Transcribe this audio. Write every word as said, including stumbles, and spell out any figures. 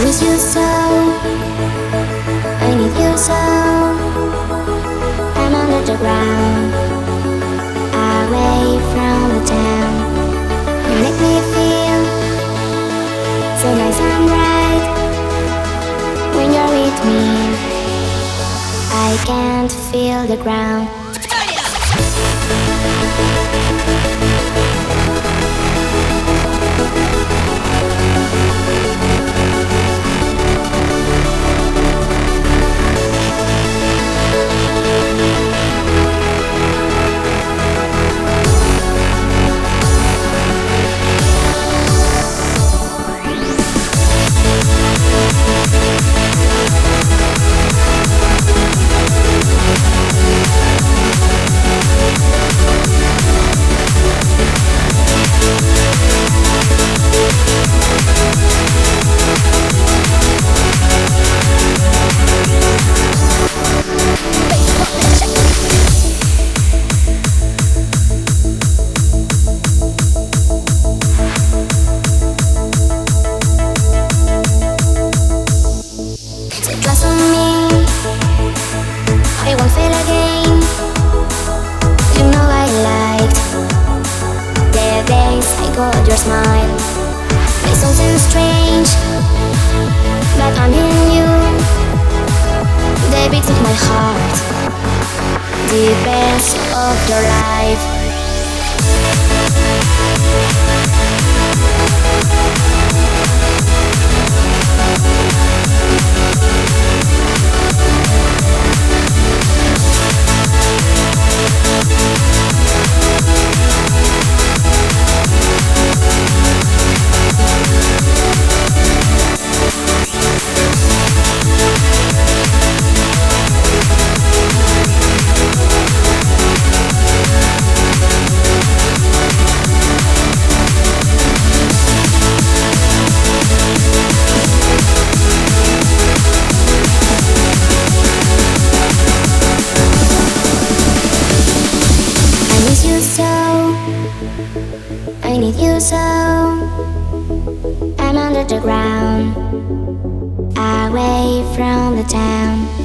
miss you so, I need you so. I'm under the ground, away from the town. You make me feel so nice and bright. When you're with me, I can't feel the ground. Trust on me, I won't fail again. You know I liked the days I got your smile. It sounds strange, but I'm in you. The beats of my heart, the best of your life. I need you so. I'm under the ground, away from the town.